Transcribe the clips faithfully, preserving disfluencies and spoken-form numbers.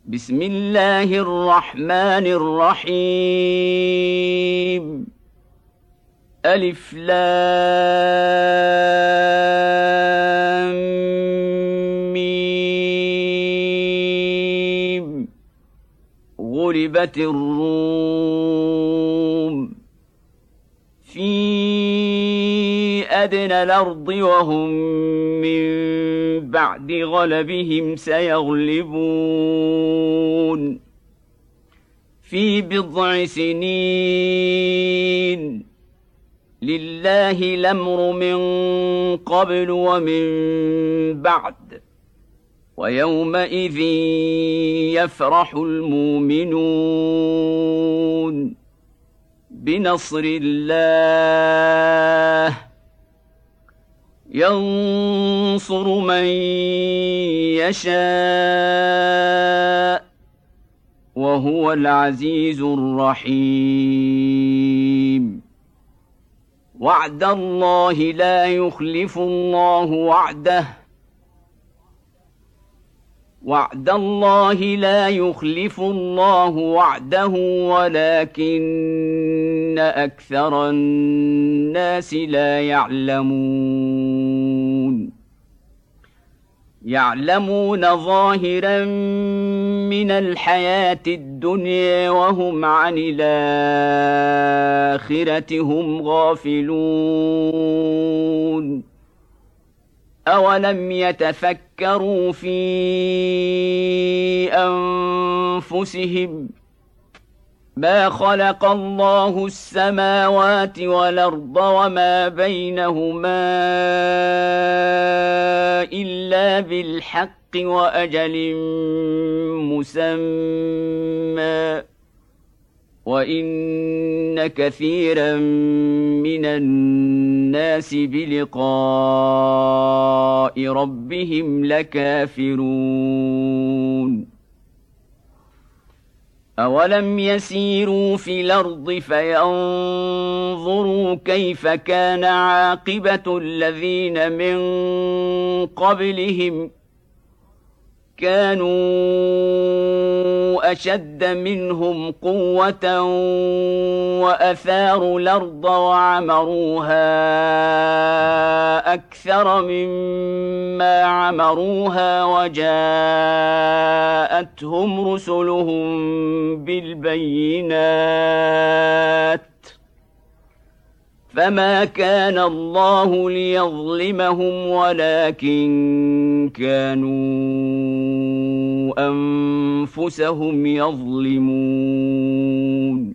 بسم الله الرحمن الرحيم. ألف لام ميم. غلبت الروم في أدنى الأرض وهم من بعد غلبهم سيغلبون في بضع سنين. لله الأمر من قبل ومن بعد، ويومئذ يفرح المؤمنون بنصر الله، ينصر من يشاء وهو العزيز الرحيم. وعد الله لا يخلف الله وعده وعد الله لا يخلف الله وعده ولكن أكثر الناس لا يعلمون. يعلمون ظاهرا من الحياة الدنيا وهم عن الآخرة هم غافلون. أولم يتفكروا في أنفسهم ما خلق الله السماوات والأرض وما بينهما إلا بالحق وأجل مسمى، وإن كثيرا من الناس بلقاء ربهم لكافرون. أولم يسيروا في الأرض فينظروا كيف كان عاقبة الذين من قبلهم كانوا أشد منهم قوة وأثاروا الأرض وعمروها أكثر مما عمروها وجاءتهم رسلهم بالبينات فما كان الله ليظلمهم ولكن كانوا أنفسهم يظلمون.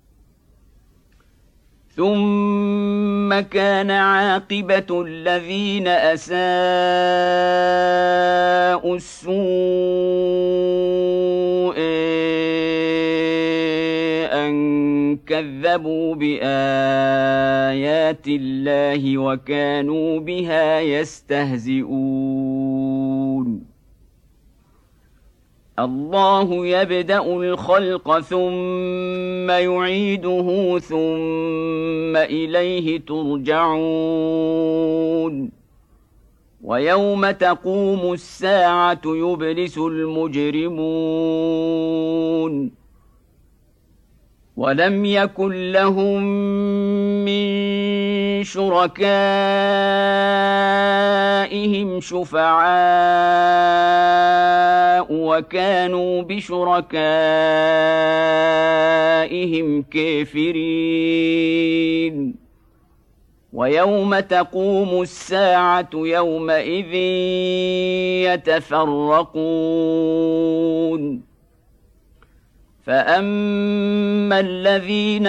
ثم كان عاقبة الذين أساءوا السوء أن كذبوا بآيات الله وكانوا بها يستهزئون. الله يبدأ الخلق ثم يعيده ثم إليه ترجعون. ويوم تقوم الساعة يبلس المجرمون ولم يكن لهم من شركائهم شفعاء وكانوا بشركائهم كافرين. ويوم تقوم الساعة يومئذ يتفرقون. فأما الذين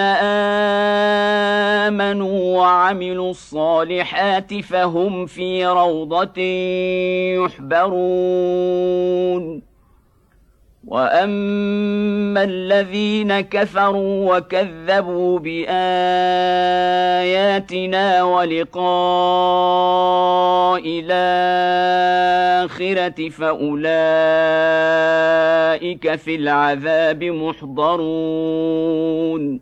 آمنوا وعملوا الصالحات فهم في روضة يحبرون. وأما الذين كفروا وكذبوا بآياتنا ولقاء الآخرة فأولئك في العذاب محضرون.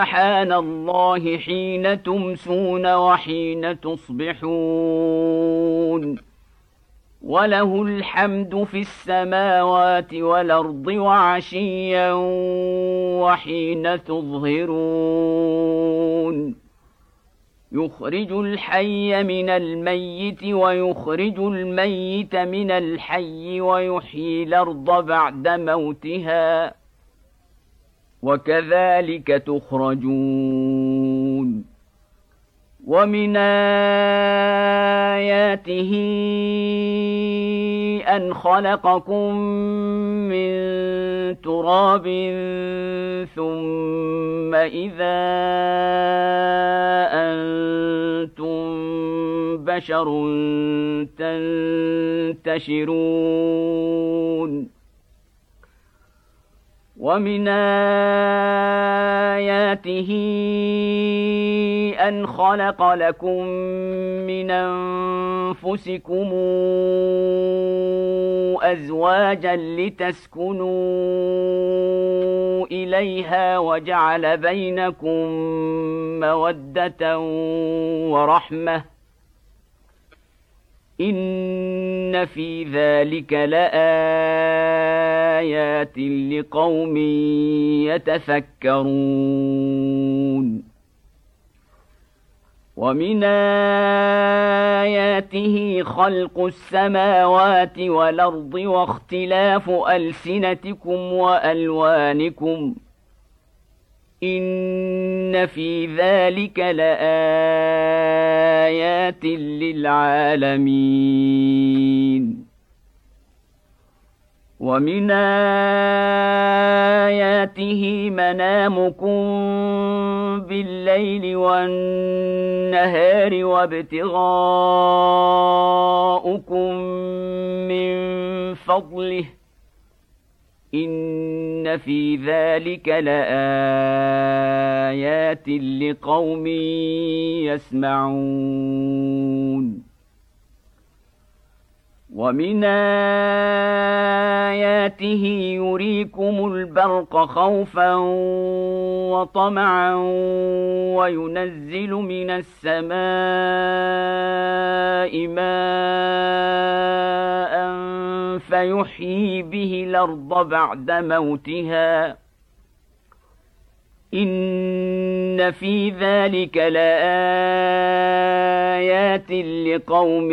فسبحان الله حين تمسون وحين تصبحون. وله الحمد في السماوات والأرض وعشيا وحين تظهرون يخرج الحي من الميت ويخرج الميت من الحي ويحيي الأرض بعد موتها وكذلك تخرجون ومن آياته أن خلقكم من تراب ثم إذا أنتم بشر تنتشرون ومن آياته أن خلق لكم من أنفسكم أزواجا لتسكنوا إليها وجعل بينكم مودة ورحمة إن في ذلك لآيات لقوم يتفكرون ومن آياته خلق السماوات والأرض واختلاف ألسنتكم وألوانكم إن في ذلك لآيات للعالمين ومن آياته منامكم بالليل والنهار وابتغاؤكم من فضله إن في ذلك لآيات لقوم يسمعون ومن آياته يريكم البرق خوفا وطمعا وينزل من السماء ماء فيحيي به الأرض بعد موتها إن في ذلك لآيات لقوم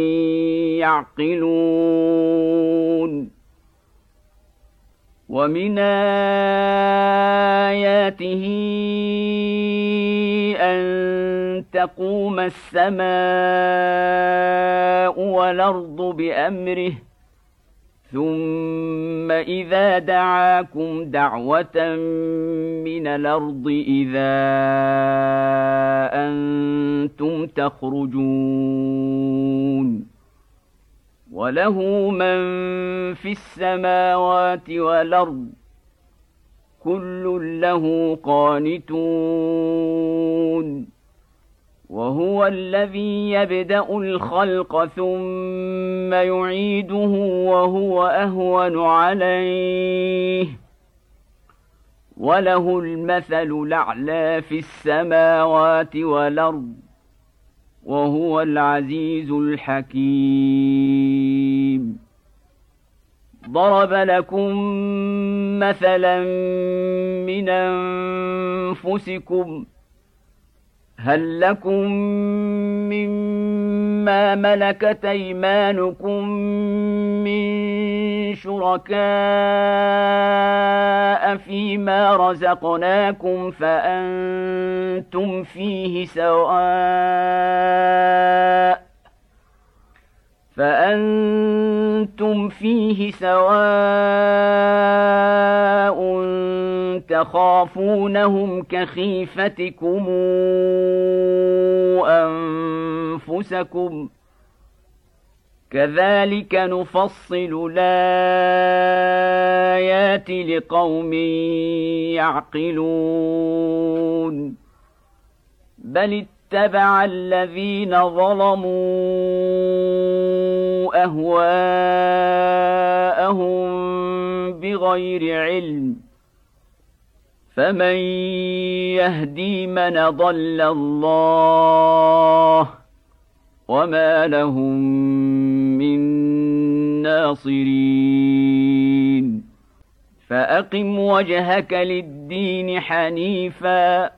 يعقلون ومن آياته أن تقوم السماء والأرض بأمره ثم إذا دعاكم دعوة من الأرض إذا أنتم تخرجون وله من في السماوات والأرض كل له قانتون وهو الذي يبدأ الخلق ثم يعيده وهو أهون عليه وله المثل الأعلى في السماوات والأرض وهو العزيز الحكيم ضرب لكم مثلا من أنفسكم هل لكم مما ملكت أيمانكم من شركاء فيما رزقناكم فأنتم فيه سواء فأنتم فيه سواء تخافونهم كخيفتكم أنفسكم كذلك نفصل الآيات لقوم يعقلون بل اتبع الذين ظلموا أهواءهم بغير علم فمن يهدي من ضل الله وما لهم من الناصرين فأقم وجهك للدين حنيفا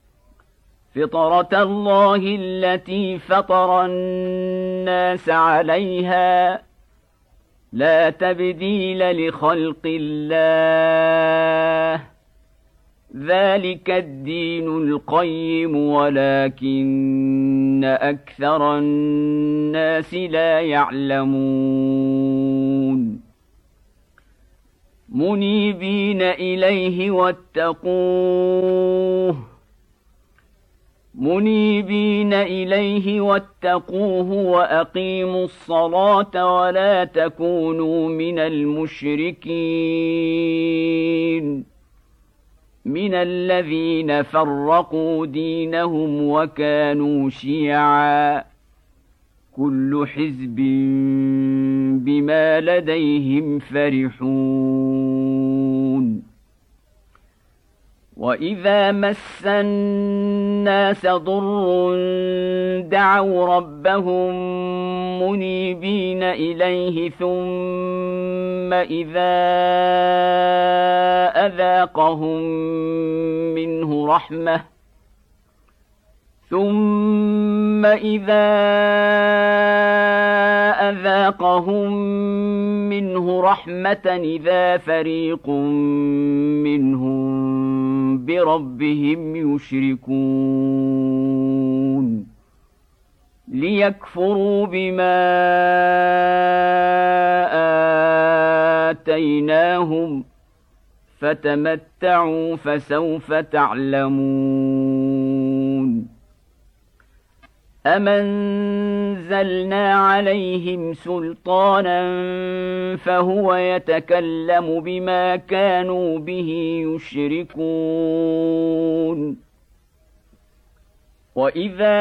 فطرة الله التي فطر الناس عليها لا تبديل لخلق الله ذلك الدين القيم ولكن أكثر الناس لا يعلمون منيبين إليه واتقوه منيبين إليه واتقوه وأقيموا الصلاة ولا تكونوا من المشركين من الذين فرقوا دينهم وكانوا شيعا كل حزب بما لديهم فرحون وإذا مس الناس ضر دعوا ربهم منيبين إليه ثم إذا أذاقهم منه رحمة ثم إذا أذاقهم منه رحمة إذا فريق منهم بربهم يشركون ليكفروا بما آتيناهم فتمتعوا فسوف تعلمون أمنزلنا عليهم سلطانا فهو يتكلم بما كانوا به يشركون وإذا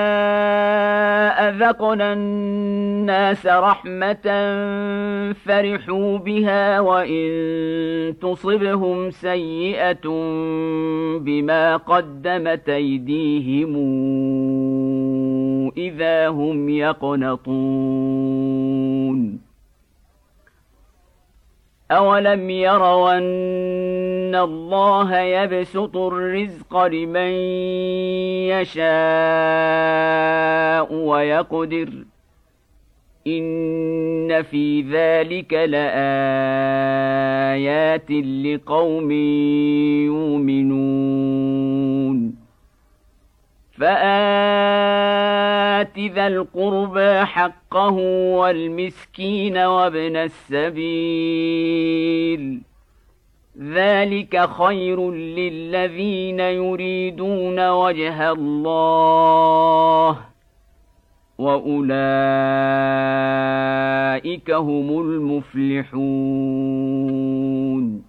أذقنا الناس رحمة فرحوا بها وإن تصبهم سيئة بما قدمت أيديهم إذا هم يقنطون أولم يروا أن الله يبسط الرزق لمن يشاء ويقدر إن في ذلك لآيات لقوم يؤمنون فآت ذا القربى حقه والمسكين وابن السبيل ذلك خير للذين يريدون وجه الله وأولئك هم المفلحون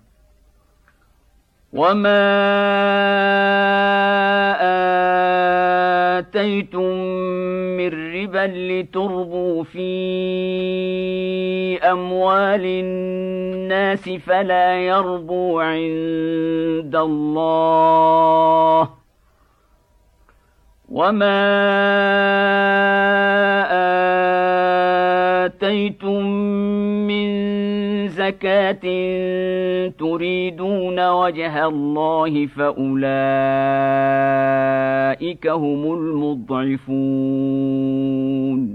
وما آتيتم من ربا لتربوا في أموال الناس فلا يربو عند الله وما آتيتم من زكاة تريدون وجه الله فأولئك هم المضعفون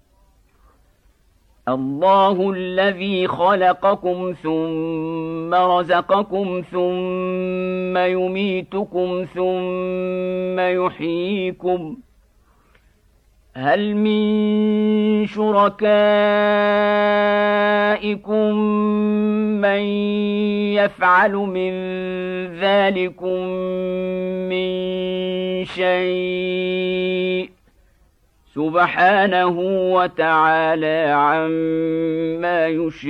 الله الذي خلقكم ثم رزقكم ثم يميتكم ثم يحييكم هل من شركائكم من يفعل من ذلكم من شيء سبحانه وتعالى عما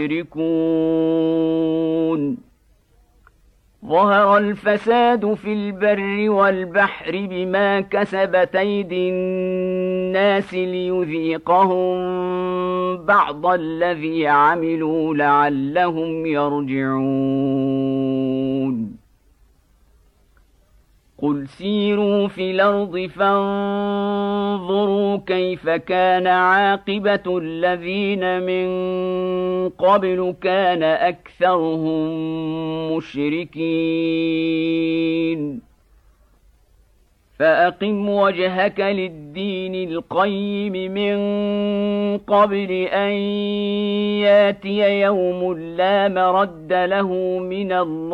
يشركون ظهر الفساد في البر والبحر بما كسبت أيدي الناس ليذيقهم بعض الذي عملوا لعلهم يرجعون قل سيروا في الأرض فانظروا كيف كان عاقبة الذين من قبل كان أكثرهم مشركين فأقم وجهك للدين القيم من قبل أن ياتي يوم لا مرد له من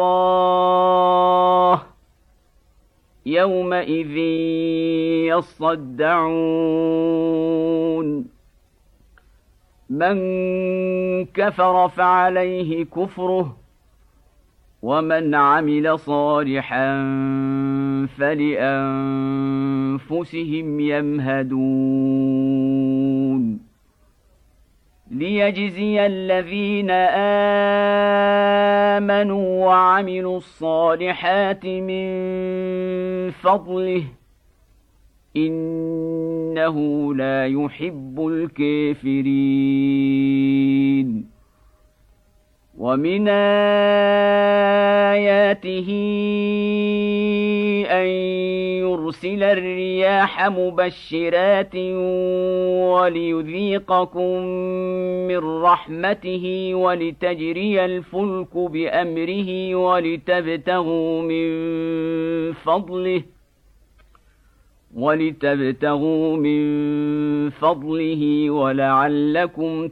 الله يومئذ يصدعون من كفر فعليه كفره ومن عمل صالحا فلأنفسهم يمهدون ليجزي الذين آمنوا وعملوا الصالحات من فضله إنه لا يحب الكافرين ومن آياته أن يرسل الرياح مبشرات وليذيقكم من رحمته ولتجري الفلك بأمره ولتبتغوا من فضله ولتبتغوا من فضله ولعلكم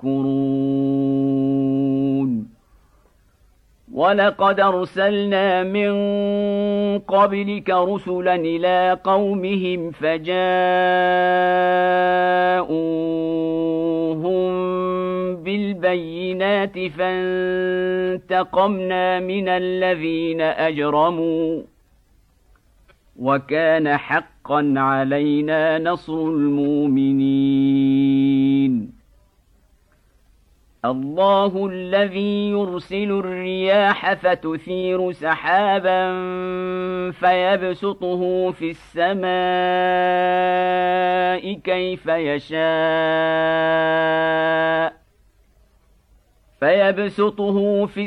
تشكرون ولقد أرسلنا من قبلك رسلا إلى قومهم فجاءوهم بالبينات فانتقمنا من الذين أجرموا وكان حقا علينا نصر المؤمنين الله الذي يرسل الرياح فتثير سحابا فيبسطه في السماء كيف يشاء فيبسطه في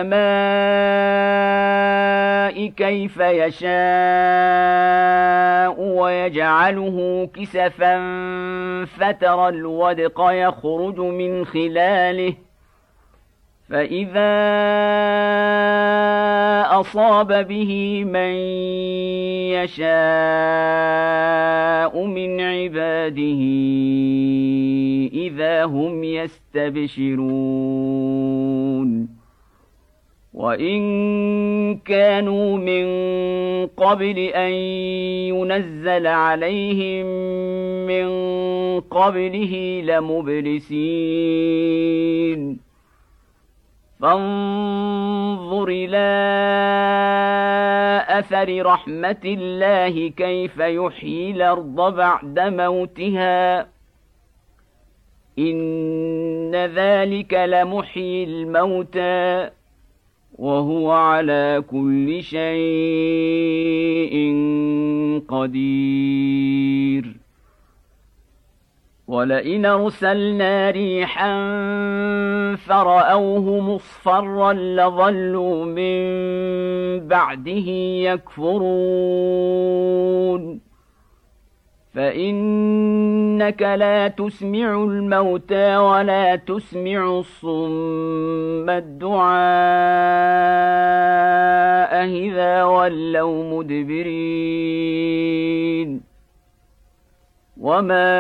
السماء كيف يشاء ويجعله كسفا فترى الودق يخرج من خلاله فإذا أصاب به من يشاء من عباده إذا هم يستبشرون وإن كانوا من قبل أن ينزل عليهم من قبله لمبلسين فانظر إلى أثر رحمة الله كيف يحيي الأرض بعد موتها إن ذلك لمحيي الموتى وهو على كل شيء قدير ولئن أرسلنا ريحا فرأوه مصفرا لظلوا من بعده يكفرون فإنك لا تسمع الموتى ولا تسمع الصم الدعاء إذا ولوا مدبرين وما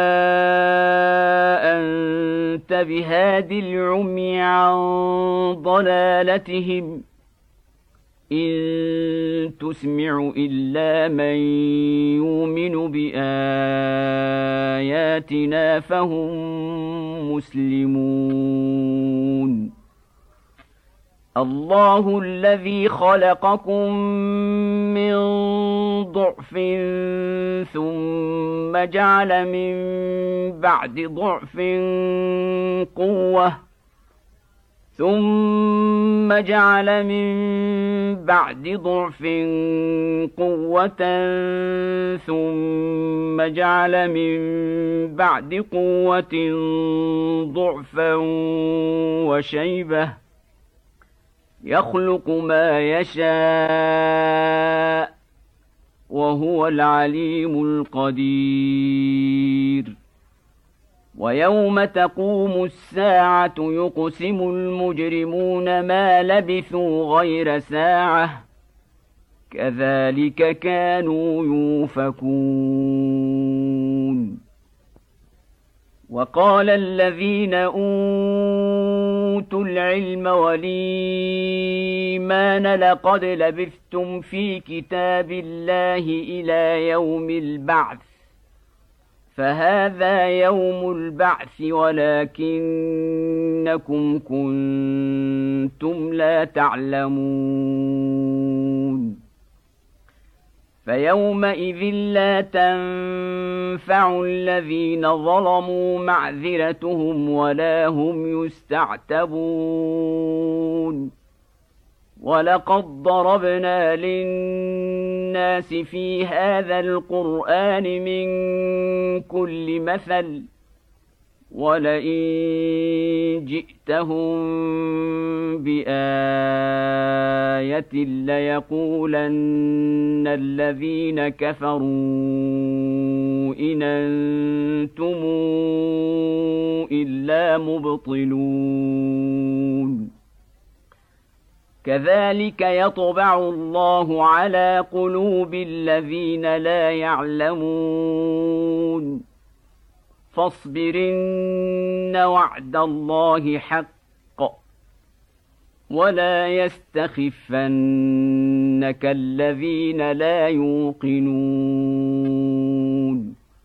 أنت بهاد العمي عن ضلالتهم إن تسمع إلا من يؤمن بآياتنا فهم مسلمون الله الذي خلقكم من ضعف ثم جعل من بعد ضعف قوة ثم جعل من بعد ضعف قوة ثم جعل من بعد قوة ضعفا وشيبة يخلق ما يشاء وهو العليم القدير. ويوم تقوم الساعة يقسم المجرمون ما لبثوا غير ساعة كذلك كانوا يؤفكون. وقال الذين أوتوا العلم والإيمان لقد لبثتم في كتاب الله إلى يوم البعث فهذا يوم البعث ولكنكم كنتم لا تعلمون. فيومئذ لا تنفع الذين ظلموا معذرتهم ولا هم يستعتبون. ولقد ضربنا للناس في هذا القرآن من كل مثل ولئن جئتهم بآية ليقولن الذين كفروا إن أنتم إلا مبطلون. كذلك يطبع الله على قلوب الذين لا يعلمون. فاصبرن وعد الله حق ولا يستخفنك الذين لا يوقنون.